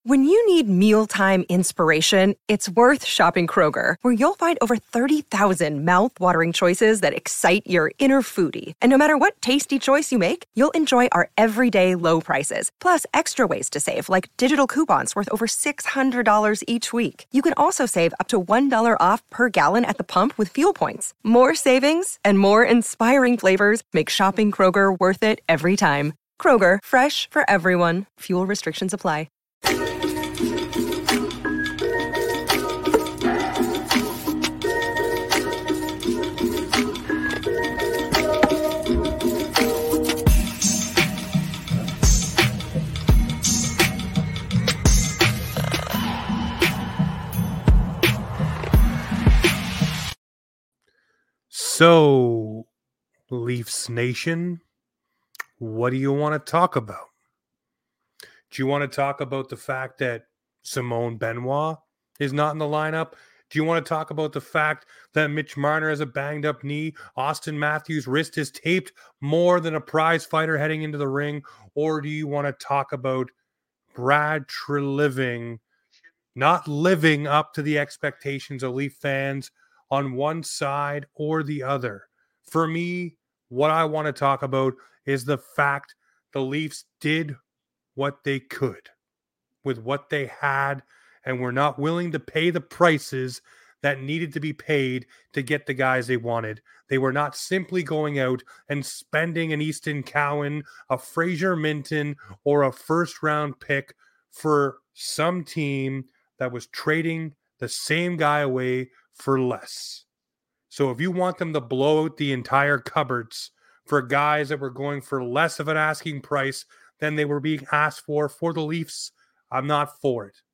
When you need mealtime inspiration, it's worth shopping Kroger, where you'll find over 30,000 mouth-watering choices that excite your inner foodie. And no matter what tasty choice you make, you'll enjoy our everyday low prices, plus extra ways to save, like digital coupons worth over $600 each week. You can also save up to $1 off per gallon at the pump with fuel points. More savings and more inspiring flavors make shopping Kroger worth it every time. Kroger, fresh for everyone. Fuel restrictions apply. So, Leafs Nation, what do you want to talk about? Do you want to talk about the fact that Simone Benoit is not in the lineup? Do you want to talk about the fact that Mitch Marner has a banged up knee? Austin Matthews' wrist is taped more than a prize fighter heading into the ring? Or do you want to talk about Brad Treliving not living up to the expectations of Leaf fans on one side or the other? For me, what I want to talk about is the fact the Leafs did what they could with what they had and were not willing to pay the prices that needed to be paid to get the guys they wanted. They were not simply going out and spending an Easton Cowan, a Fraser Minton, or a first-round pick for some team that was trading the same guy away for less. So if you want them to blow out the entire cupboards for guys that were going for less of an asking price than they were being asked for the Leafs, I'm not for it.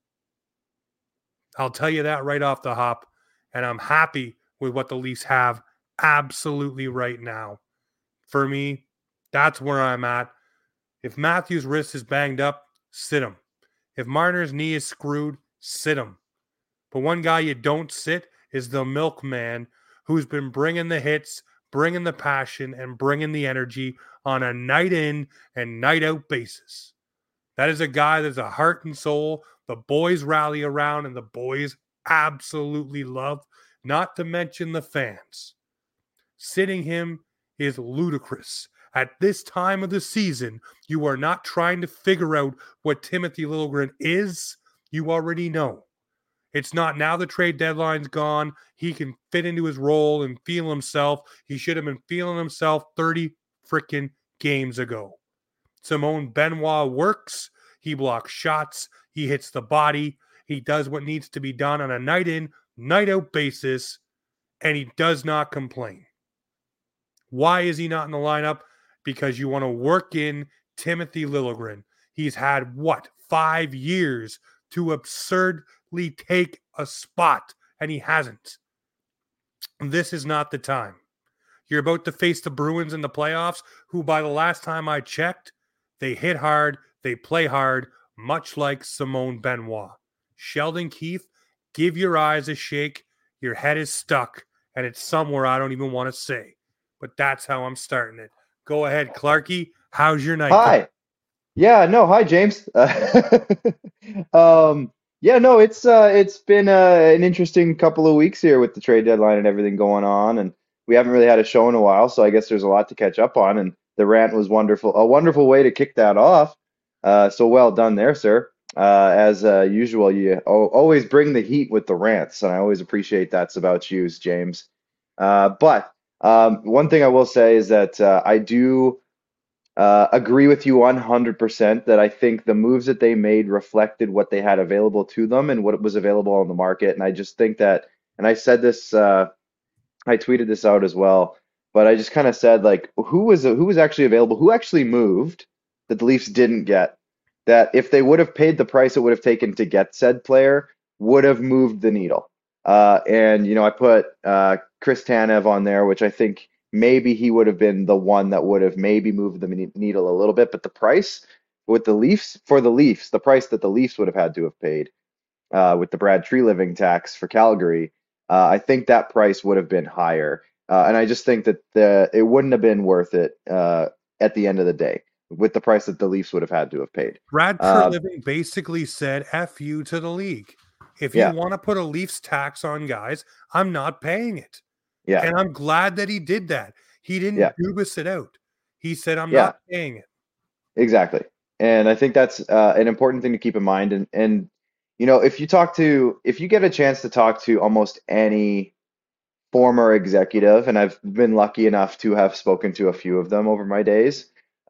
I'll tell you that right off the hop, and I'm happy with what the Leafs have absolutely right now. For me, that's where I'm at. If Matthews' wrist is banged up, sit him. If Marner's knee is screwed, sit him. But one guy you don't sit is the milkman, who's been bringing the hits, bringing the passion, and bringing the energy on a night in and night out basis. That is a guy that's a heart and soul the boys rally around and the boys absolutely love, not to mention the fans. Sitting him is ludicrous. At this time of the season, you are not trying to figure out what Timothy Liljegren is. You already know. It's not now the trade deadline's gone. He can fit into his role and feel himself. He should have been feeling himself 30 freaking games ago. Simone Benoit works. He blocks shots. He hits the body. He does what needs to be done on a night in, night out basis, and he does not complain. Why is he not in the lineup? Because you want to work in Timothy Liljegren. He's had, 5 years to absurdly take a spot, and he hasn't. This is not the time. You're about to face the Bruins in the playoffs, who by the last time I checked, they hit hard, they play hard, much like Simone Benoit. Sheldon Keefe, give your eyes a shake. Your head is stuck, and it's somewhere I don't even want to say. But that's how I'm starting it. Go ahead, Clarky. How's your night? Hi. Yeah, no, hi James. Yeah, no, it's been an interesting couple of weeks here with the trade deadline and everything going on, and we haven't really had a show in a while, so I guess there's a lot to catch up on. And the rant was wonderful, a wonderful way to kick that off. So well done there, sir. As usual, you always bring the heat with the rants, and I always appreciate that's about you, James. But one thing I will say is that I do. Agree with you 100% that I think the moves that they made reflected what they had available to them and what was available on the market. And I just think that, and I said this, I tweeted this out as well, but I just kind of said like, who was actually available, who actually moved that the Leafs didn't get, that if they would have paid the price it would have taken to get said player, would have moved the needle. And I put Chris Tanev on there, which I think maybe he would have been the one that would have maybe moved the needle a little bit. But the price with the Leafs, for the Leafs, the price that the Leafs would have had to have paid with the Brad Treliving tax for Calgary, I think that price would have been higher. And I just think that it wouldn't have been worth it at the end of the day. with the price that the Leafs would have had to have paid. Brad Treliving basically said F you to the league. If you want to put a Leafs tax on guys, I'm not paying it. Yeah. And I'm glad that he did that. He didn't doobus it out. He said, I'm not paying it. Exactly. And I think that's an important thing to keep in mind. And if you get a chance to talk to almost any former executive, and I've been lucky enough to have spoken to a few of them over my days,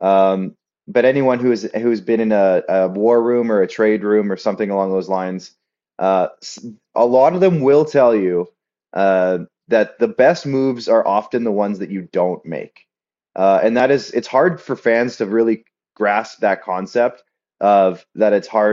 but anyone who's been in a war room or a trade room or something along those lines, a lot of them will tell you that the best moves are often the ones that you don't make. And it's hard for fans to really grasp that concept of that.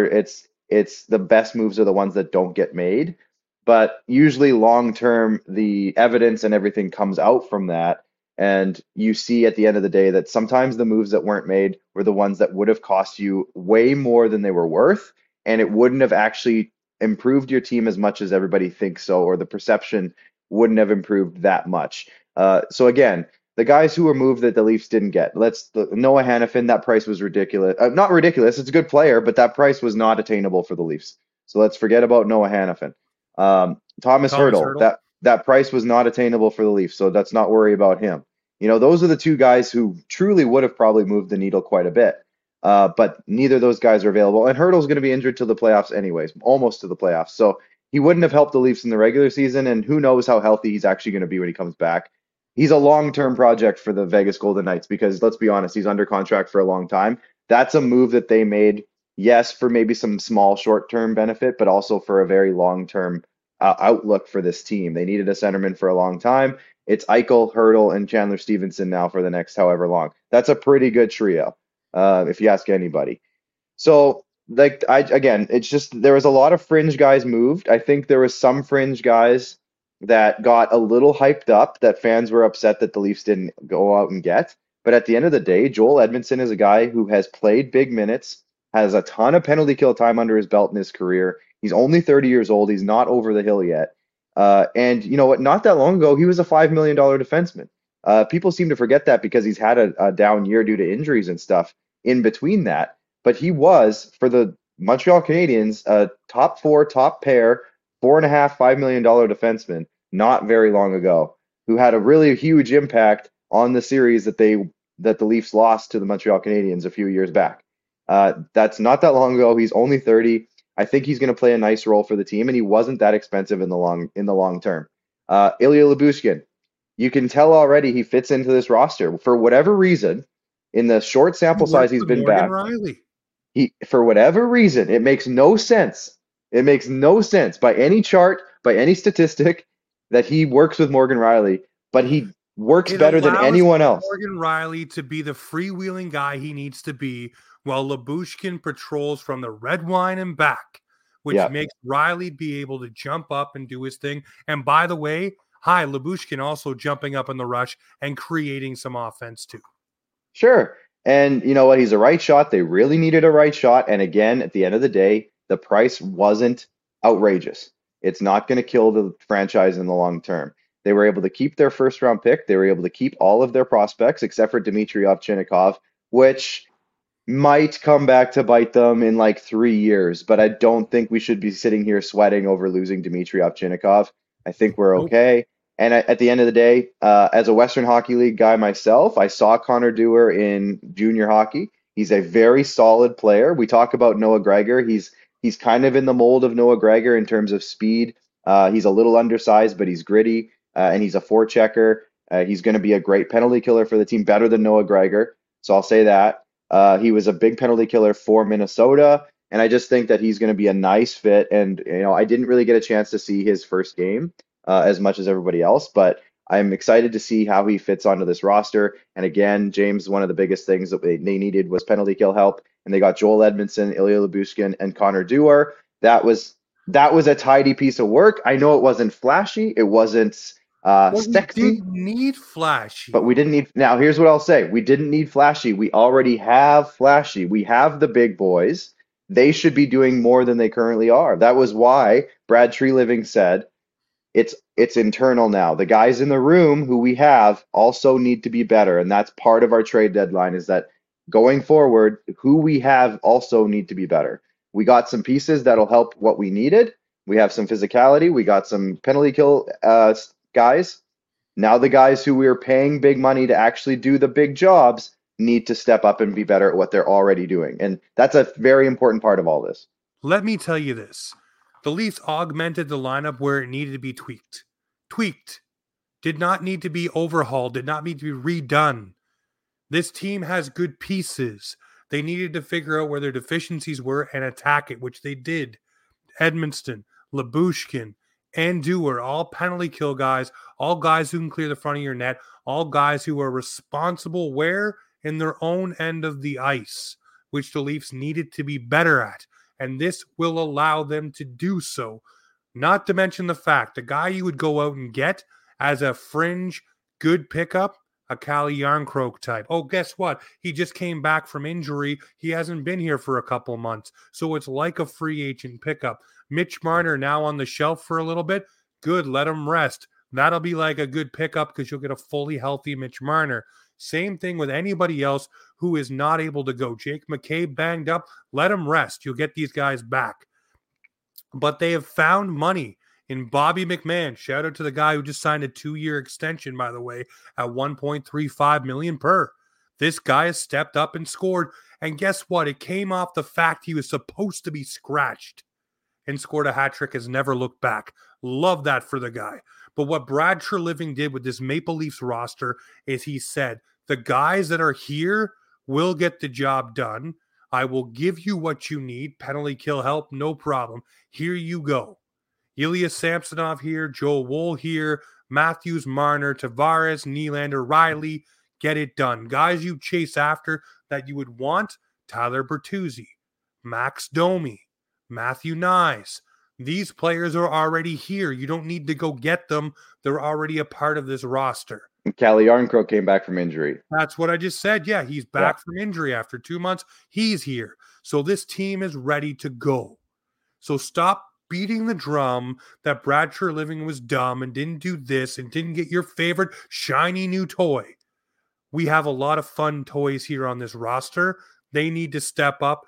It's the best moves are the ones that don't get made, but usually long term the evidence and everything comes out from that, and you see at the end of the day that sometimes the moves that weren't made were the ones that would have cost you way more than they were worth, and it wouldn't have actually improved your team as much as everybody thinks so, or the perception wouldn't have improved that much. So again, the guys who were moved that the Leafs didn't get. Noah Hanifin, that price was ridiculous. Not ridiculous, it's a good player, but that price was not attainable for the Leafs. So let's forget about Noah Hanifin. Thomas Hertl, that price was not attainable for the Leafs, so let's not worry about him. Those are the two guys who truly would have probably moved the needle quite a bit. But neither of those guys are available. And Hertl's going to be injured till the playoffs anyways, almost to the playoffs. So he wouldn't have helped the Leafs in the regular season, and who knows how healthy he's actually going to be when he comes back. He's a long-term project for the Vegas Golden Knights because, let's be honest, he's under contract for a long time. That's a move that they made, yes, for maybe some small short-term benefit, but also for a very long-term outlook for this team. They needed a centerman for a long time. It's Eichel, Hertl, and Chandler Stevenson now for the next however long. That's a pretty good trio, if you ask anybody. So, it's just there was a lot of fringe guys moved. I think there was some fringe guys that got a little hyped up that fans were upset that the Leafs didn't go out and get. But at the end of the day, Joel Edmondson is a guy who has played big minutes, has a ton of penalty kill time under his belt in his career. He's only 30 years old. He's not over the hill yet. And you know what? Not that long ago, he was a $5 million defenseman. People seem to forget that because he's had a down year due to injuries and stuff in between that. But he was, for the Montreal Canadiens, a top four, top pair, $4.5, $5 million defenseman not very long ago, who had a really huge impact on the series that the Leafs lost to the Montreal Canadiens a few years back. That's not that long ago. He's only 30. I think he's going to play a nice role for the team, and he wasn't that expensive in the long term. Ilya Lyubushkin, you can tell already he fits into this roster for whatever reason. In the short sample size he's been back, for whatever reason, it makes no sense. It makes no sense by any chart, by any statistic, that he works with Morgan Rielly, but he works better than anyone else. Morgan Rielly to be the freewheeling guy he needs to be, while Lyubushkin patrols from the red line and back, which makes Rielly be able to jump up and do his thing. And by the way, Lyubushkin also jumping up in the rush and creating some offense too. Sure. And you know what? He's a right shot. They really needed a right shot. And again, at the end of the day, the price wasn't outrageous. It's not going to kill the franchise in the long term. They were able to keep their first round pick. They were able to keep all of their prospects except for Dmitry Ovchinnikov, which might come back to bite them in like 3 years. But I don't think we should be sitting here sweating over losing Dmitry Ovchinnikov. I think we're okay. And at the end of the day, as a Western Hockey League guy myself, I saw Connor Dewar in junior hockey. He's a very solid player. We talk about Noah Gregor. He's kind of in the mold of Noah Gregor in terms of speed. He's a little undersized, but he's gritty, and he's a forechecker. He's going to be a great penalty killer for the team, better than Noah Gregor. So I'll say that. He was a big penalty killer for Minnesota, and I just think that he's going to be a nice fit. And I didn't really get a chance to see his first game as much as everybody else, but I'm excited to see how he fits onto this roster. And again, James, one of the biggest things that they needed was penalty kill help, and they got Joel Edmondson, Ilya Lyubushkin, and Connor Dewar. That was a tidy piece of work. I know it wasn't flashy, it wasn't sexy. We didn't need flashy, but we didn't need. Now, here's what I'll say: we didn't need flashy. We already have flashy. We have the big boys. They should be doing more than they currently are. That was why Brad Treliving said, It's internal now. The guys in the room who we have also need to be better. And that's part of our trade deadline, is that going forward, who we have also need to be better. We got some pieces that'll help what we needed. We have some physicality. We got some penalty kill guys. Now the guys who we are paying big money to actually do the big jobs need to step up and be better at what they're already doing. And that's a very important part of all this. Let me tell you this. The Leafs augmented the lineup where it needed to be tweaked. Tweaked. Did not need to be overhauled. Did not need to be redone. This team has good pieces. They needed to figure out where their deficiencies were and attack it, which they did. Edmonston, Lyubushkin, and Dewar, all penalty kill guys, all guys who can clear the front of your net, all guys who are responsible where in their own end of the ice, which the Leafs needed to be better at. And this will allow them to do so. Not to mention the fact, the guy you would go out and get as a fringe good pickup, a Calle Jarnkrok type. Oh, guess what? He just came back from injury. He hasn't been here for a couple months. So it's like a free agent pickup. Mitch Marner now on the shelf for a little bit. Good, let him rest. That'll be like a good pickup because you'll get a fully healthy Mitch Marner. Same thing with anybody else who is not able to go. Jake McCabe banged up. Let him rest. You'll get these guys back. But they have found money in Bobby McMahon. Shout out to the guy who just signed a 2-year extension, by the way, at $1.35 million per. This guy has stepped up and scored. And guess what? It came off the fact he was supposed to be scratched and scored a hat trick, has never looked back. Love that for the guy. But what Brad Treliving did with this Maple Leafs roster is he said, the guys that are here will get the job done. I will give you what you need. Penalty kill help, no problem. Here you go. Ilya Samsonov here, Joel Wool here, Matthews, Marner, Tavares, Nylander, Riley. Get it done. Guys you chase after that you would want, Tyler Bertuzzi, Max Domi, Matthew Nyes. These players are already here. You don't need to go get them. They're already a part of this roster. Calle Jarnkrok came back from injury. That's what I just said. Yeah, he's back from injury after 2 months. He's here. So this team is ready to go. So stop beating the drum that Brad Treliving was dumb and didn't do this and didn't get your favorite shiny new toy. We have a lot of fun toys here on this roster. They need to step up,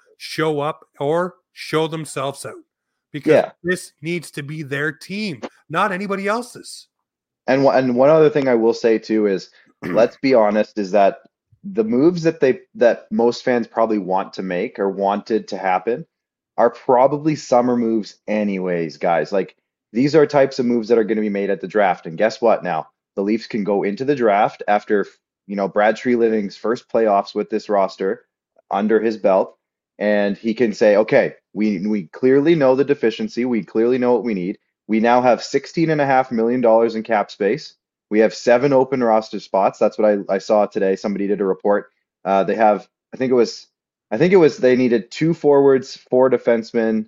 or show themselves out. Because this needs to be their team, not anybody else's. And one other thing I will say too is, let's be honest, is that the moves that most fans probably want to make or wanted to happen are probably summer moves anyways, guys. Like, these are types of moves that are going to be made at the draft. And guess what now? The Leafs can go into the draft after, Brad Treliving's first playoffs with this roster under his belt. And he can say, okay, we clearly know the deficiency. We clearly know what we need. We now have $16.5 million in cap space. We have 7 open roster spots. That's what I saw today. Somebody did a report. They have, I think it was they needed 2 forwards, 4 defensemen,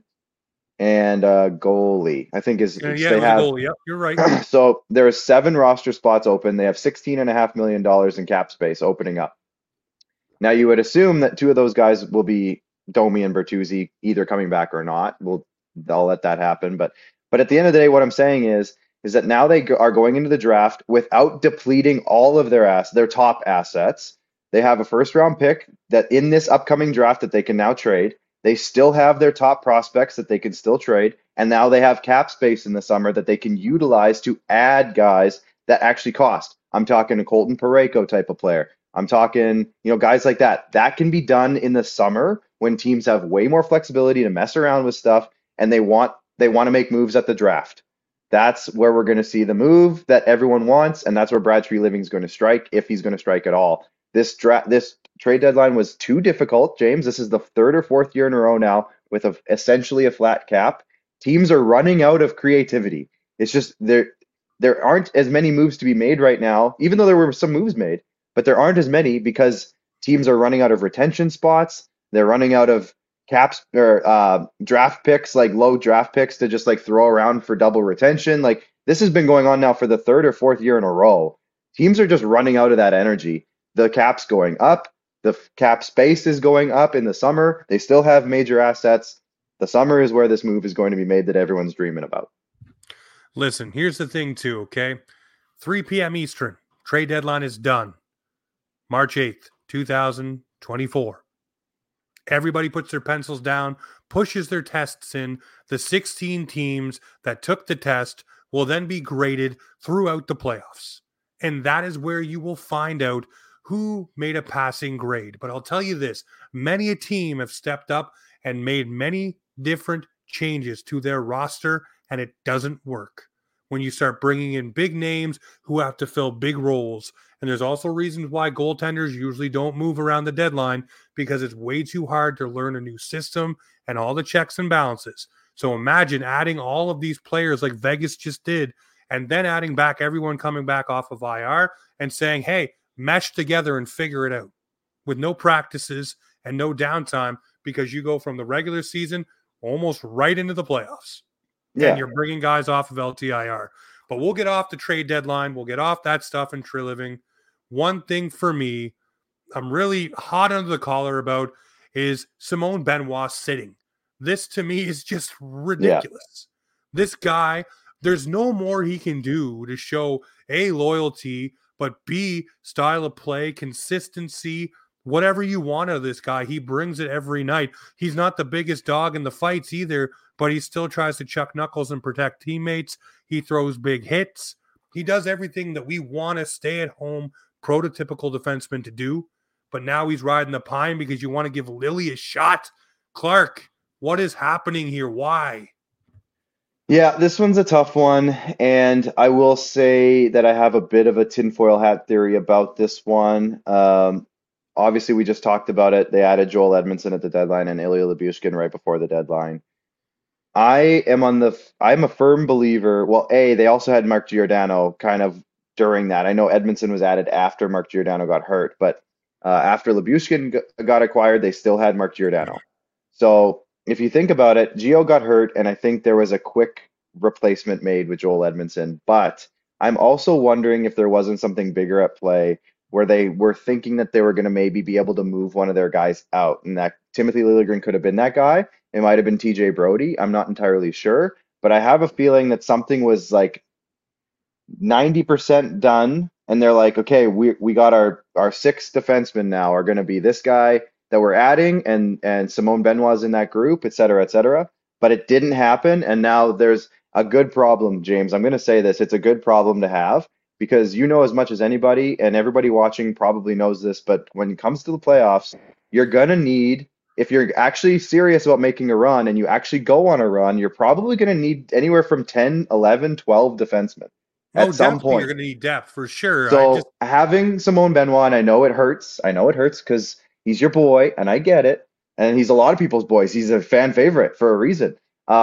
and a goalie. I think is they have goalie. Yep, you're right. So there are 7 roster spots open. They have $16.5 million in cap space opening up. Now you would assume that 2 of those guys will be Domi and Bertuzzi, either coming back or not. They'll let that happen. But at the end of the day, what I'm saying is that now they are going into the draft without depleting all of their top assets. They have a first-round pick that in this upcoming draft that they can now trade. They still have their top prospects that they can still trade. And now they have cap space in the summer that they can utilize to add guys that actually cost. I'm talking a Colton Parayko type of player. I'm talking, guys like that. That can be done in the summer when teams have way more flexibility to mess around with stuff and they want to make moves at the draft. That's where we're going to see the move that everyone wants, and that's where Brad Treliving is going to strike, if he's going to strike at all. This trade deadline was too difficult, James. This is the 3rd or 4th year in a row now with essentially a flat cap. Teams are running out of creativity. It's just there aren't as many moves to be made right now, even though there were some moves made, but there aren't as many because teams are running out of retention spots. They're running out of caps or draft picks, like low draft picks to just like throw around for double retention. Like, this has been going on now for the 3rd or 4th year in a row. Teams are just running out of that energy. The cap's going up. The cap space is going up in the summer. They still have major assets. The summer is where this move is going to be made that everyone's dreaming about. Listen, here's the thing too, okay? 3 p.m. Eastern. Trade deadline is done. March 8th, 24. Everybody puts their pencils down, pushes their tests in. The 16 teams that took the test will then be graded throughout the playoffs. And that is where you will find out who made a passing grade. But I'll tell you this, many a team have stepped up and made many different changes to their roster, and it doesn't work when you start bringing in big names who have to fill big roles. And there's also reasons why goaltenders usually don't move around the deadline, because it's way too hard to learn a new system and all the checks and balances. So imagine adding all of these players like Vegas just did, and then adding back everyone coming back off of IR and saying, hey, mesh together and figure it out with no practices and no downtime, because you go from the regular season almost right into the playoffs. Yeah. And you're bringing guys off of LTIR. But we'll get off the trade deadline. We'll get off that stuff in True Living. One thing for me, I'm really hot under the collar about is Simone Benoit sitting. This to me is just ridiculous. Yeah. This guy, there's no more he can do to show A, loyalty, but B, style of play, consistency, whatever you want out of this guy. He brings it every night. He's not the biggest dog in the fights either, but he still tries to chuck knuckles and protect teammates. He throws big hits. He does everything that we want a stay-at-home, prototypical defenseman to do. But now he's riding the pine because you want to give Lily a shot. Clark, what is happening here? Why? Yeah, this one's a tough one. And I will say that I have a bit of a tinfoil hat theory about this one. Obviously, we just talked about it. They added Joel Edmondson at the deadline and Ilya Lyubushkin right before the deadline. I'm a firm believer. Well, they also had Mark Giordano kind of during that. I know Edmondson was added after Mark Giordano got hurt, but after Lyubushkin got acquired, they still had Mark Giordano. So if you think about it, Gio got hurt, and I think there was a quick replacement made with Joel Edmondson. But I'm also wondering if there wasn't something bigger at play, where they were thinking that they were going to maybe be able to move one of their guys out, and that Timothy Liljegren could have been that guy. It might have been TJ Brody. I'm not entirely sure, but I have a feeling that something was like 90% done, and they're like, okay, we got our sixth defenseman now are going to be this guy that we're adding, and Simone Benoit's in that group, et cetera, et cetera. But it didn't happen, and now there's a good problem, James. I'm going to say this. It's a good problem to have, because you know as much as anybody, and everybody watching probably knows this, but when it comes to the playoffs, you're going to need, if you're actually serious about making a run and you actually go on a run, you're probably going to need anywhere from 10, 11, 12 defensemen at some point. You're going to need depth for sure. So having Simone Benoit, and I know it hurts because he's your boy, and I get it. And he's a lot of people's boys. He's a fan favorite for a reason.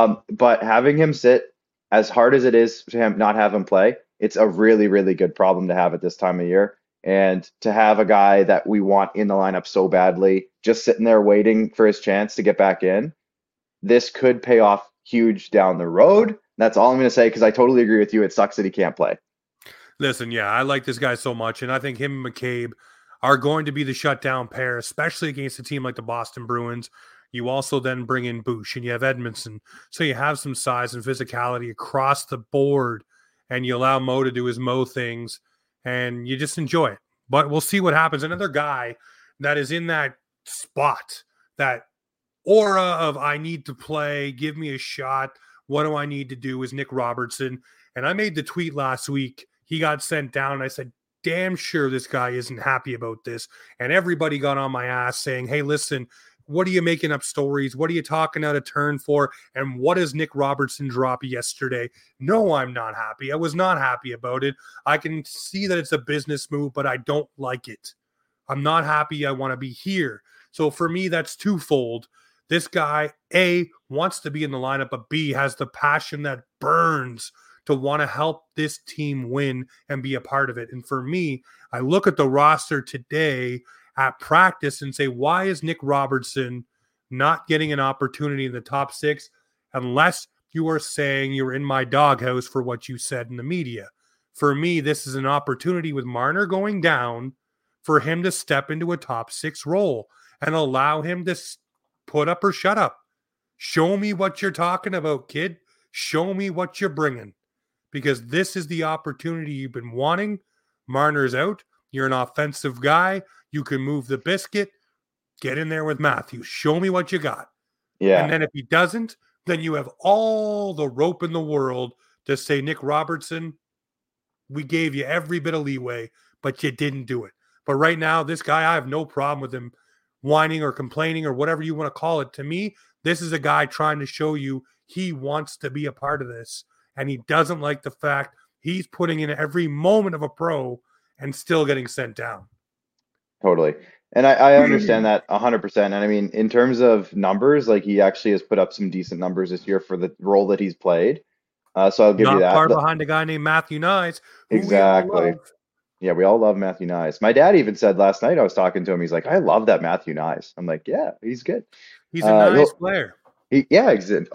But having him sit, as hard as it is to not have him play, it's a really, really good problem to have at this time of year. And to have a guy that we want in the lineup so badly, just sitting there waiting for his chance to get back in, this could pay off huge down the road. That's all I'm going to say, because I totally agree with you. It sucks that he can't play. Listen, yeah, I like this guy so much, and I think him and McCabe are going to be the shutdown pair, especially against a team like the Boston Bruins. You also then bring in Bush, and you have Edmondson, so you have some size and physicality across the board, and you allow Mo to do his Mo things, and you just enjoy it. But we'll see what happens. Another guy that is in that spot, that aura of I need to play, give me a shot, what do I need to do, is Nick Robertson. And I made the tweet last week. He got sent down, and I said, damn sure this guy isn't happy about this. And everybody got on my ass saying, hey, listen, what are you making up stories? What are you talking out of turn for? And what does Nick Robertson drop yesterday? No, I'm not happy. I was not happy about it. I can see that it's a business move, but I don't like it. I'm not happy. I want to be here. So for me, that's twofold. This guy, A, wants to be in the lineup, but B, has the passion that burns to want to help this team win and be a part of it. And for me, I look at the roster today at practice and say, why is Nick Robertson not getting an opportunity in the top six unless you are saying you're in my doghouse for what you said in the media? For me, this is an opportunity with Marner going down for him to step into a top six role and allow him to put up or shut up. Show me what you're talking about, kid. Show me what you're bringing, because this is the opportunity you've been wanting. Marner's out. You're an offensive guy. You can move the biscuit. get in there with Matthews. Show me what you got. Yeah. And then if he doesn't, then you have all the rope in the world to say, Nick Robertson, we gave you every bit of leeway, but you didn't do it. But right now, this guy, I have no problem with him whining or complaining or whatever you want to call it. To me, this is a guy trying to show you he wants to be a part of this, and he doesn't like the fact he's putting in every moment of a pro and still getting sent down. Totally. And I understand that 100%. And I mean, in terms of numbers, like he actually has put up some decent numbers this year for the role that he's played. So I'll give you that. Not far behind a guy named Matthew Knies. Exactly. Yeah, we all love Matthew Knies. My dad even said last night, I was talking to him, he's like, I love that Matthew Knies. I'm like, yeah, he's good. He's a nice player. Yeah, exactly.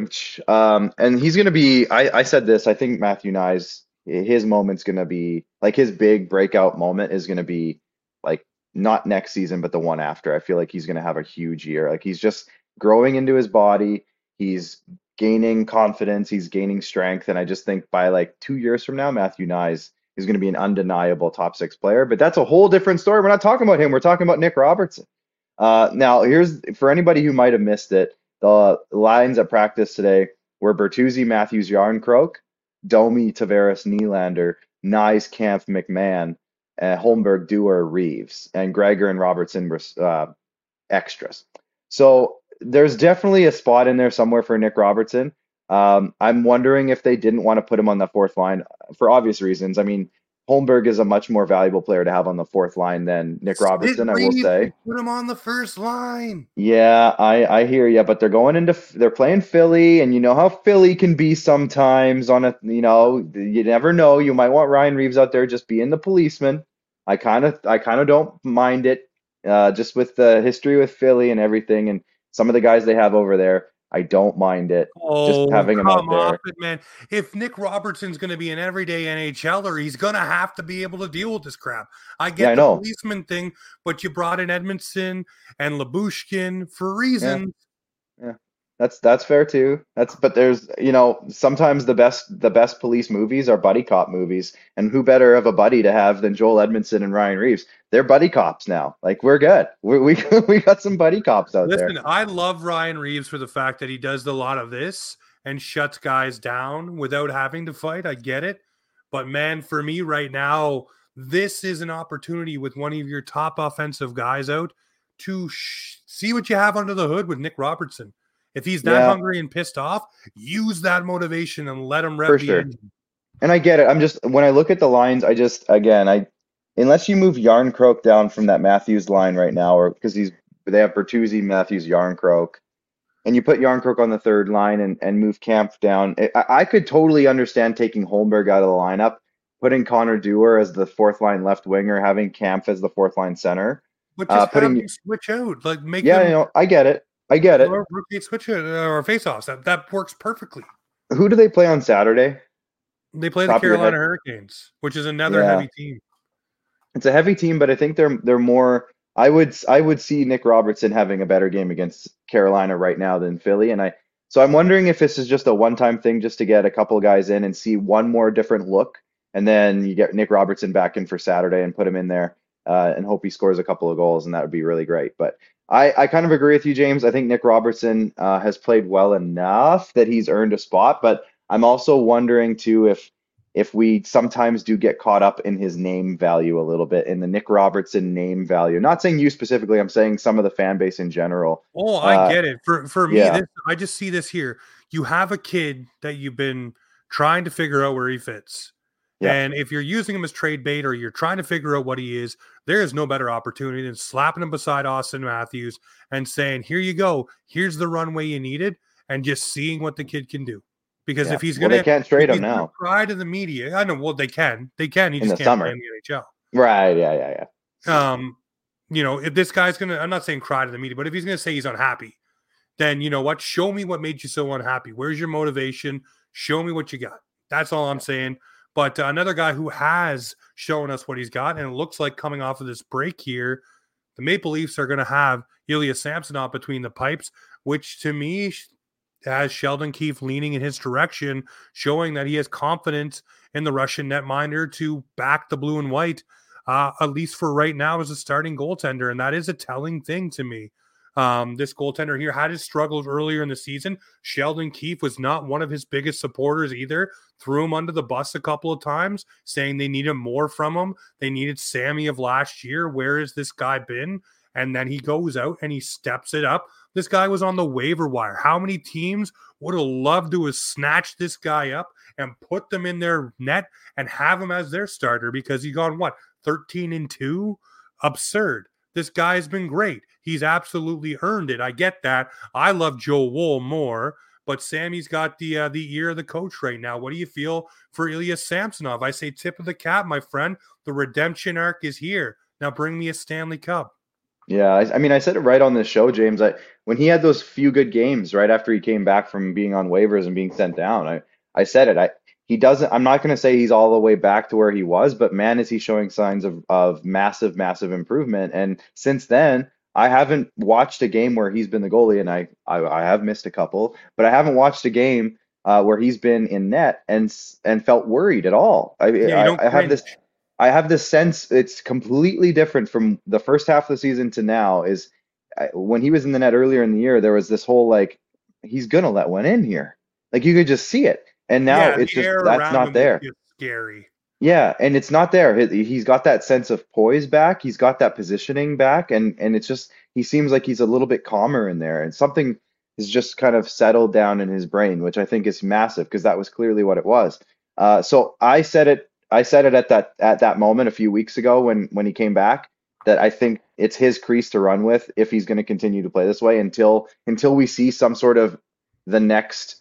And he's going to be, I said this, I think Matthew Knies, his moment's going to be, like his big breakout moment is going to be like, not next season, but the one after. I feel like he's going to have a huge year. Like he's just growing into his body. He's gaining confidence. He's gaining strength. And I just think by like 2 years from now, Matthew Knies is going to be an undeniable top 6 player. But that's a whole different story. We're not talking about him. We're talking about Nick Robertson. Now, here's for anybody who might have missed it. The lines at practice today were Bertuzzi, Matthews, Yarncroke, Domi, Tavares, Nylander, Knies, Kampf, McMahon, Holmberg, Dewar, Reeves, and Gregor and Robertson were extras. So there's definitely a spot in there somewhere for Nick Robertson. I'm wondering if they didn't want to put him on the 4th line for obvious reasons. I mean, Holmberg is a much more valuable player to have on the 4th line than Nick Robertson, I will say. Put him on the 1st line. Yeah, I hear you, but they're playing Philly, and you know how Philly can be sometimes you never know. You might want Ryan Reeves out there just being the policeman. I kind of don't mind it, just with the history with Philly and everything, and some of the guys they have over there. I don't mind it. Just having him out there. It, man. If Nick Robertson's going to be an everyday NHLer, he's going to have to be able to deal with this crap. I get the policeman thing, but you brought in Edmondson and Labushkin for reasons. Yeah. That's fair too. But there's, sometimes the best police movies are buddy cop movies, and who better of a buddy to have than Joel Edmondson and Ryan Reeves? They're buddy cops now. Like we're good. We got some buddy cops out there. Listen, I love Ryan Reeves for the fact that he does a lot of this and shuts guys down without having to fight. I get it, but man, for me right now, this is an opportunity with one of your top offensive guys out to see what you have under the hood with Nick Robertson. If he's that hungry and pissed off, use that motivation and let him rev the engine. And I get it. When I look at the lines, unless you move Yarncroke down from that Matthews line right now, or because they have Bertuzzi, Matthews, Yarncroke, and you put Yarncroke on the 3rd line and move Kampf down, I could totally understand taking Holmberg out of the lineup, putting Connor Dewar as the 4th line left winger, having Kampf as the 4th line center. But just have them switch out, like make I get it. Or rotate switch it or face-offs. That works perfectly. Who do they play on Saturday? They play the Carolina Hurricanes, which is another heavy team. It's a heavy team, but I think they're more. I would see Nick Robertson having a better game against Carolina right now than Philly, so I'm wondering if this is just a one-time thing, just to get a couple of guys in and see one more different look, and then you get Nick Robertson back in for Saturday and put him in there and hope he scores a couple of goals, and that would be really great. But I kind of agree with you, James. I think Nick Robertson has played well enough that he's earned a spot, but I'm also wondering too if we sometimes do get caught up in his name value a little bit, in the Nick Robertson name value. Not saying you specifically, I'm saying some of the fan base in general. Oh, I get it. For me, I just see this here. You have a kid that you've been trying to figure out where he fits. Yeah. And if you're using him as trade bait or you're trying to figure out what he is, there is no better opportunity than slapping him beside Austin Matthews and saying, here you go. Here's the runway you needed, and just seeing what the kid can do. Because if he's going to, they can't trade him now. Cry to the media. I know. Well, they can. He just can't play in the NHL. Right. Yeah. If this guy's going to, I'm not saying cry to the media, but if he's going to say he's unhappy, then you know what? Show me what made you so unhappy. Where's your motivation? Show me what you got. That's all I'm saying. But another guy who has shown us what he's got, and it looks like coming off of this break here, the Maple Leafs are going to have Ilya Samsonov between the pipes, which to me has Sheldon Keefe leaning in his direction, showing that he has confidence in the Russian netminder to back the blue and white. at least for right now, as a starting goaltender. And that is a telling thing to me. This goaltender here had his struggles earlier in the season. Sheldon Keefe was not one of his biggest supporters either. Threw him under the bus a couple of times, saying they needed more from him. They needed Sammy of last year. Where has this guy been? And then he goes out and he steps it up. This guy was on the waiver wire. How many teams would have loved to have snatched this guy up and put them in their net and have him as their starter, because he gone, 13-2? Absurd. This guy's been great. He's absolutely earned it. I get that. I love Joe Woll more, but Sammy's got the ear of the coach right now. What do you feel for Ilya Samsonov? I say tip of the cap, my friend. The redemption arc is here. Now bring me a Stanley Cup. Yeah, I mean, I said it right on this show, James. When he had those few good games right after he came back from being on waivers and being sent down, I said it. He doesn't. I'm not going to say he's all the way back to where he was, but man, is he showing signs of massive, massive improvement. And since then, I haven't watched a game where he's been the goalie, and I have missed a couple, but I haven't watched a game where he's been in net and felt worried at all. I have this sense it's completely different from the first half of the season to now. Is when he was in the net earlier in the year, there was this whole like, he's gonna let one in here. Like you could just see it. And now it's just that's not there. Scary. Yeah, and it's not there. He's got that sense of poise back. He's got that positioning back, and it's just he seems like he's a little bit calmer in there, and something is just kind of settled down in his brain, which I think is massive because that was clearly what it was. So I said it at that moment a few weeks ago when he came back, that I think it's his crease to run with if he's going to continue to play this way until we see some sort of the next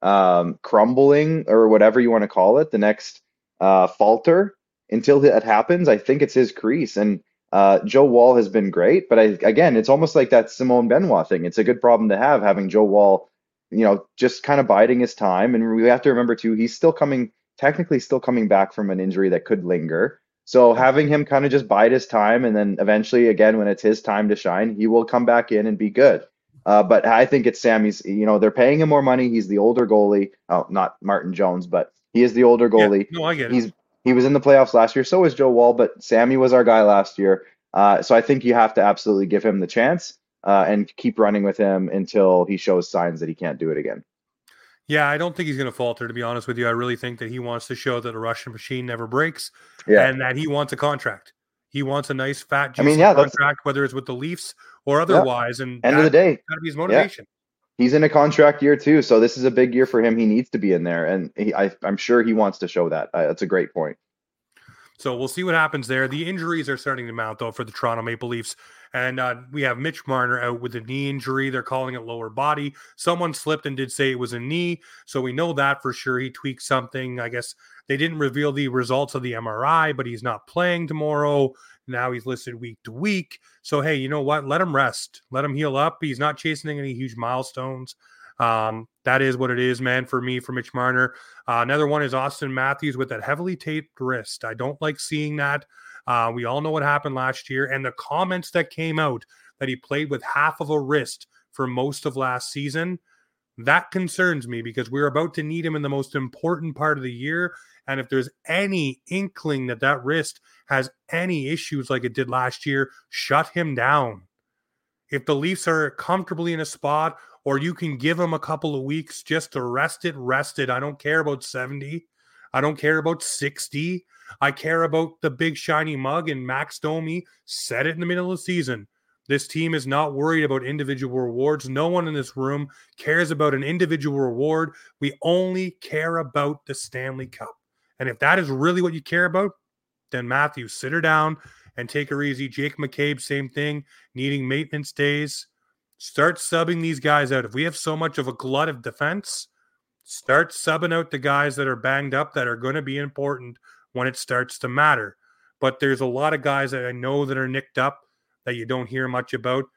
crumbling or whatever you want to call it, the next falter. Until that happens, I think it's his crease. And Joe Woll has been great, but again, it's almost like that Simone Benoit thing. It's a good problem to have, having Joe Woll, just kind of biding his time. And we have to remember too, he's technically still coming back from an injury that could linger. So having him kind of just bide his time, and then eventually, again, when it's his time to shine, he will come back in and be good. But I think it's Sammy's, they're paying him more money. He's the older goalie. Oh, not Martin Jones, but he is the older goalie. Yeah, no, I get it. He was in the playoffs last year. So was Joe Woll, but Sammy was our guy last year. So I think you have to absolutely give him the chance and keep running with him until he shows signs that he can't do it again. Yeah, I don't think he's going to falter, to be honest with you. I really think that he wants to show that a Russian machine never breaks and that he wants a contract. He wants a nice, fat, juicy contract, whether it's with the Leafs or otherwise. And end of the day, got to be his motivation. Yeah. He's in a contract year too, so this is a big year for him. He needs to be in there, and I'm sure he wants to show that. That's a great point. So we'll see what happens there. The injuries are starting to mount, though, for the Toronto Maple Leafs. And we have Mitch Marner out with a knee injury. They're calling it lower body. Someone slipped and did say it was a knee, so we know that for sure. He tweaked something. I guess they didn't reveal the results of the MRI, but he's not playing tomorrow. Now he's listed week to week. So, hey, you know what? Let him rest. Let him heal up. He's not chasing any huge milestones. That is what it is, man, for me, for Mitch Marner. Another one is Austin Matthews with that heavily taped wrist. I don't like seeing that. We all know what happened last year, and the comments that came out that he played with half of a wrist for most of last season, that concerns me because we're about to need him in the most important part of the year. And if there's any inkling that wrist has any issues like it did last year, shut him down. If the Leafs are comfortably in a spot, or you can give him a couple of weeks just to rest it. I don't care about 70. I don't care about 60. I care about the big shiny mug, and Max Domi said it in the middle of the season. This team is not worried about individual rewards. No one in this room cares about an individual reward. We only care about the Stanley Cup. And if that is really what you care about, then Matthew, sit her down and take her easy. Jake McCabe, same thing, needing maintenance days. Start subbing these guys out. If we have so much of a glut of defense, start subbing out the guys that are banged up that are going to be important when it starts to matter. But there's a lot of guys that I know that are nicked up that you don't hear much about.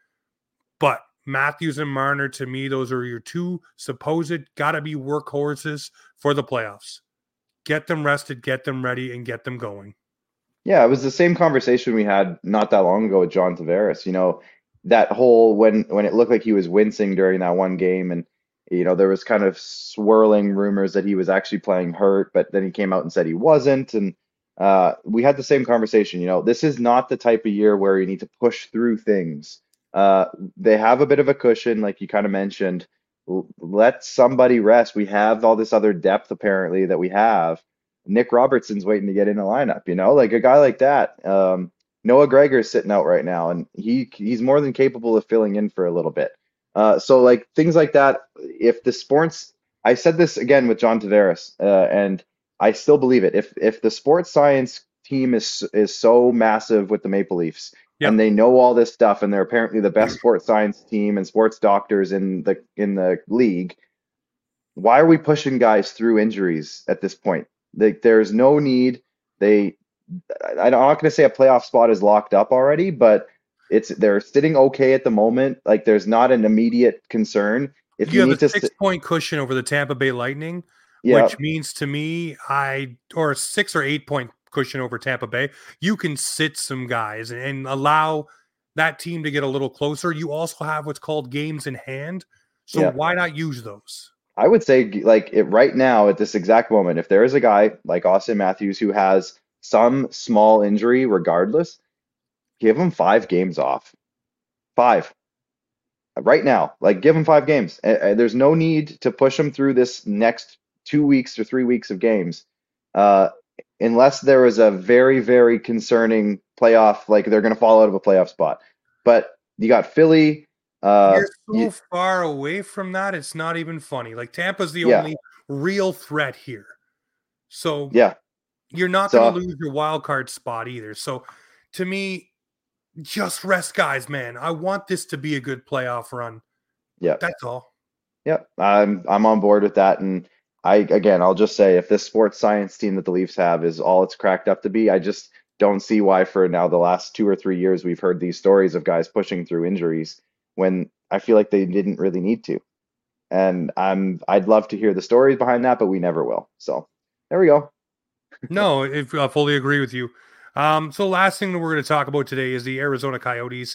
But Matthews and Marner, to me, those are your two supposed gotta-be workhorses for the playoffs. Get them rested, get them ready, and get them going. Yeah, it was the same conversation we had not that long ago with John Tavares. That whole when it looked like he was wincing during that one game, and there was kind of swirling rumors that he was actually playing hurt, but then he came out and said he wasn't. And We had the same conversation. This is not the type of year where you need to push through things. They have a bit of a cushion, like you kind of mentioned. Let somebody rest. We have all this other depth apparently that we have. Nick Robertson's waiting to get in the lineup, like a guy like that. Noah Gregor's sitting out right now, and he's more than capable of filling in for a little bit. So like things like that. If the sports, I said this again with John Tavares, and I still believe it. If the sports science team is so massive with the Maple Leafs, Yep. and they know all this stuff, and they're apparently the best sports science team and sports doctors in the league, why are we pushing guys through injuries at this point? There's no need. I'm not going to say a playoff spot is locked up already, but they're sitting okay at the moment. Like there's not an immediate concern. If You you have need a to, 6-point cushion over the Tampa Bay Lightning, yeah, which means to me, or a 6 or 8-point cushion over Tampa Bay. You can sit some guys and allow that team to get a little closer. You also have what's called games in hand. So yeah. why not use those? I would say like right now at this exact moment, if there is a guy like Austin Matthews who has some small injury, regardless, give him 5 games off. 5 right now. Like give him 5 games. There's no need to push him through this next 2 weeks or 3 weeks of games, unless there is a very, very concerning playoff, like they're going to fall out of a playoff spot. But you got Philly. You're so You, far away from that, it's not even funny. Like Tampa's the yeah, only real threat here. So yeah. you're not going to lose your wild card spot either. So to me, just rest guys, man. I want this to be a good playoff run. Yeah. That's all. Yep. I'm on board with that. And I'll just say if this sports science team that the Leafs have is all it's cracked up to be, I just don't see why for now the last 2 or 3 years we've heard these stories of guys pushing through injuries when I feel like they didn't really need to. And I'd love to hear the stories behind that, but we never will. So there we go. No, I fully agree with you. So last thing that we're going to talk about today is the Arizona Coyotes.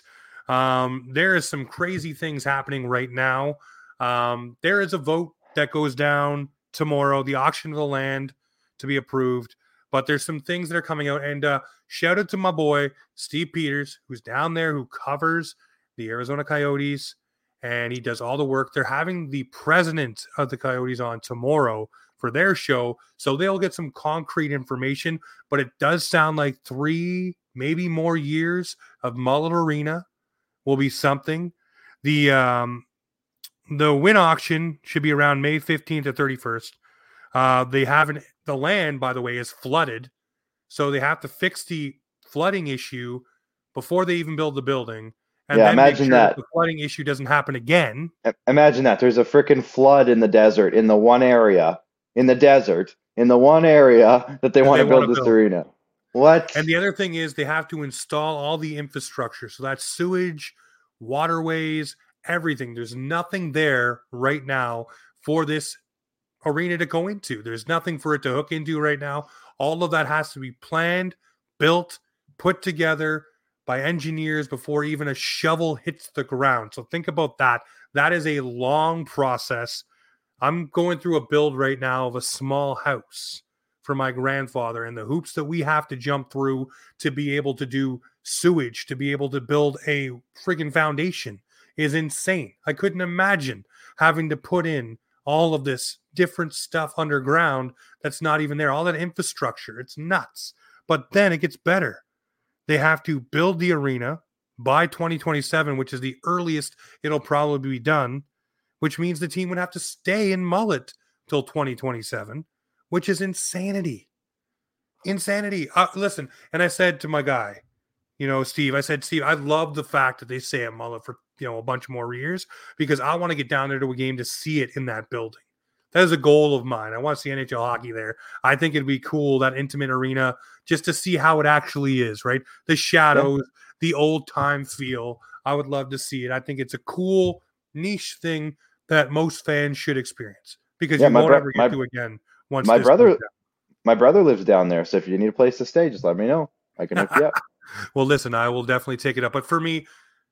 There is some crazy things happening right now. There is a vote that goes down tomorrow, the auction of the land to be approved. But there's some things that are coming out. And shout out to my boy, Steve Peters, who's down there, who covers the Arizona Coyotes. And he does all the work. They're having the president of the Coyotes on tomorrow for their show. So they'll get some concrete information. But it does sound like 3, maybe more years of Mullet Arena will be something. The win auction should be around May 15th to 31st. They haven't, the land, by the way, is flooded. So they have to fix the flooding issue before they even build the building. And Yeah, then imagine that. the flooding issue doesn't happen again. Imagine that. There's a freaking flood in the desert, in the one area, in the desert, in the one area that they want to build this arena. What? And the other thing is they have to install all the infrastructure. So that's sewage, waterways, everything. There's nothing there right now for this arena to go into. There's nothing for it to hook into right now. All of that has to be planned, built, put together by engineers before even a shovel hits the ground. So think about that. That is a long process. I'm going through a build right now of a small house for my grandfather, and the hoops that we have to jump through to be able to do sewage, to be able to build a friggin' foundation is insane. I couldn't imagine having to put in all of this different stuff underground that's not even there. All that infrastructure, it's nuts. But then it gets better. They have to build the arena by 2027, which is the earliest it'll probably be done, which means the team would have to stay in Mullet till 2027, which is insanity. Insanity. Listen, and I said to my guy, Steve, I love the fact that they stay at Mullet for, a bunch more years because I want to get down there to a game to see it in that building. That is a goal of mine. I want to see NHL hockey there. I think it'd be cool, that intimate arena, just to see how it actually is, right? The shadows, the old time feel. I would love to see it. I think it's a cool niche thing that most fans should experience because you won't ever get to again. Once my brother lives down there, so if you need a place to stay, just let me know. I can hook you up. Well, listen, I will definitely take it up. But for me,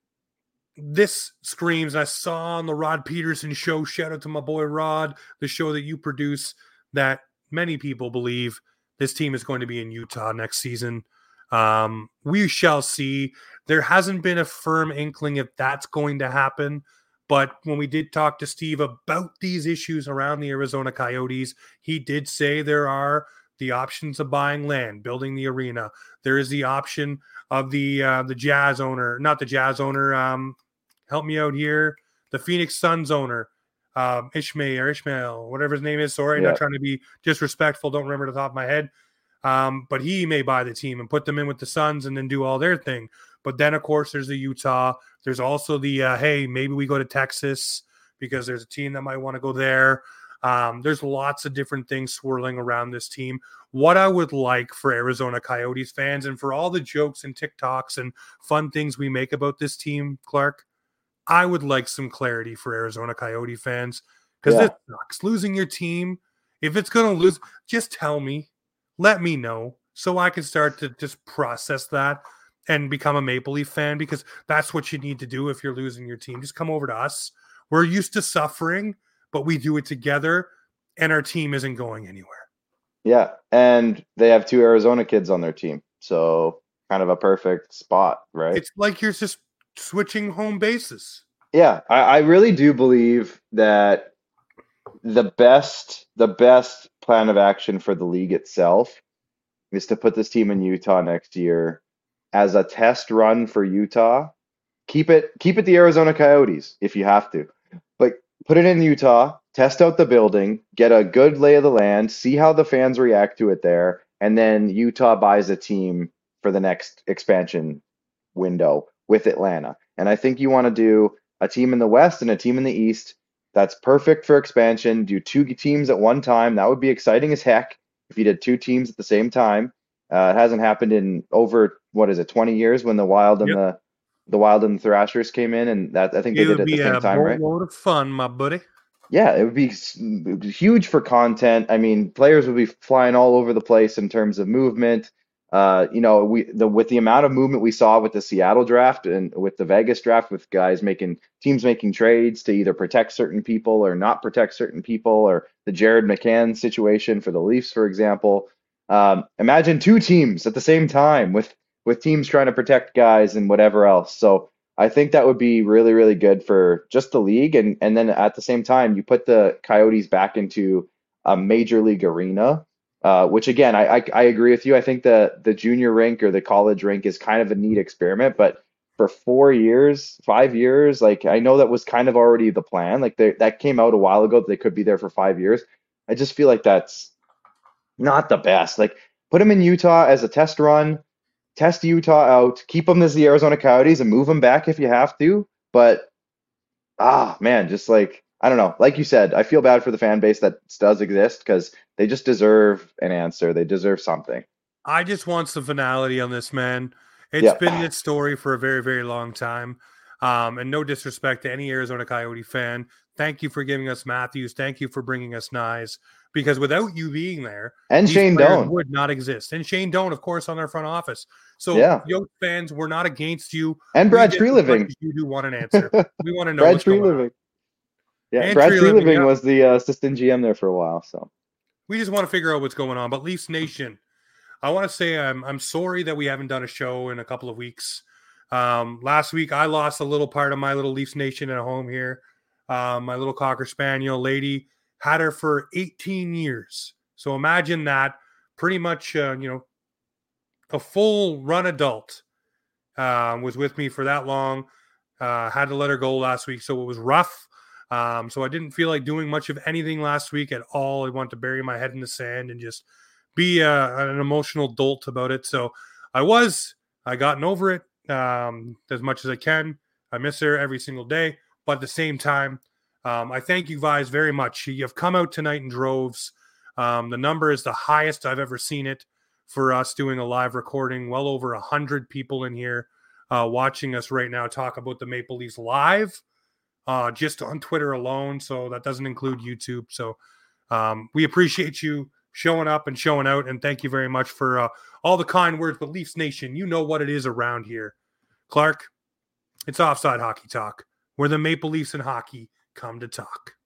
this screams, I saw on the Rod Peterson show, shout out to my boy Rod, the show that you produce, that many people believe this team is going to be in Utah next season. We shall see. There hasn't been a firm inkling if that's going to happen. But when we did talk to Steve about these issues around the Arizona Coyotes, he did say there are the options of buying land, building the arena. There is the option of the Jazz owner, not the Jazz owner. Help me out here. The Phoenix Suns owner, Ishmael, whatever his name is. Sorry, not trying to be disrespectful. Don't remember the top of my head. But he may buy the team and put them in with the Suns and then do all their thing. But then, of course, there's the Utah. There's also the, hey, maybe we go to Texas because there's a team that might want to go there. There's lots of different things swirling around this team. What I would like for Arizona Coyotes fans and for all the jokes and TikToks and fun things we make about this team, Clark, I would like some clarity for Arizona Coyote fans because this sucks. Losing your team, if it's going to lose, just tell me. Let me know so I can start to just process that and become a Maple Leaf fan, because that's what you need to do if you're losing your team. Just come over to us. We're used to suffering, but we do it together, and our team isn't going anywhere. Yeah, and they have 2 Arizona kids on their team, so kind of a perfect spot, right? It's like you're just switching home bases. Yeah, I really do believe that the best plan of action for the league itself is to put this team in Utah next year as a test run for Utah. Keep it the Arizona Coyotes if you have to, but put it in Utah, test out the building, get a good lay of the land, see how the fans react to it there, and then Utah buys a team for the next expansion window with Atlanta. And I think you want to do a team in the West and a team in the East. That's perfect for expansion. Do 2 teams at one time. That would be exciting as heck if you did 2 teams at the same time. It hasn't happened in over 20 years when the Wild and the Wild and the Thrashers came in, and that I think they did at the same time, right? It would be a boatload of fun, my buddy. Yeah, it would be huge for content. I mean, players would be flying all over the place in terms of movement. With the amount of movement we saw with the Seattle draft and with the Vegas draft, with teams making trades to either protect certain people or not protect certain people, or the Jared McCann situation for the Leafs, for example. Imagine 2 teams at the same time with teams trying to protect guys and whatever else. So I think that would be really, really good for just the league. And then at the same time, you put the Coyotes back into a major league arena. Which again, I agree with you. I think the junior rink or the college rink is kind of a neat experiment, but for 5 years, like I know that was kind of already the plan. Like that came out a while ago that they could be there for 5 years. I just feel like that's not the best. Like put them in Utah as a test run, test Utah out, keep them as the Arizona Coyotes and move them back if you have to. But man, just like, I don't know. Like you said, I feel bad for the fan base that does exist because they just deserve an answer. They deserve something. I just want some finality on this, man. It's been this story for a very, very long time. And no disrespect to any Arizona Coyote fan. Thank you for giving us Matthews. Thank you for bringing us Nyes. Because without you being there, and Shane Doan would not exist. And Shane Doan, of course, on our front office. So, Yoke fans, we're not against you. And Brad Treliving. You do want an answer. We want to know Brad what's going on. Yeah, and Brad Treliving was the assistant GM there for a while. So we just want to figure out what's going on. But Leafs Nation, I want to say I'm sorry that we haven't done a show in a couple of weeks. Last week, I lost a little part of my little Leafs Nation at home here. My little Cocker Spaniel lady, had her for 18 years. So imagine that. Pretty much, a full run adult was with me for that long. Had to let her go last week, so it was rough. So I didn't feel like doing much of anything last week at all. I wanted to bury my head in the sand and just be an emotional dolt about it. So I gotten over it as much as I can. I miss her every single day. But at the same time, I thank you guys very much. You've come out tonight in droves. The number is the highest I've ever seen it for us doing a live recording. Well over 100 people in here watching us right now talk about the Maple Leafs live, just on Twitter alone. So that doesn't include YouTube. So we appreciate you showing up and showing out. And thank you very much for all the kind words. But Leafs Nation, you know what it is around here. Clark, it's Offside Hockey Talk, where the Maple Leafs and hockey come to talk.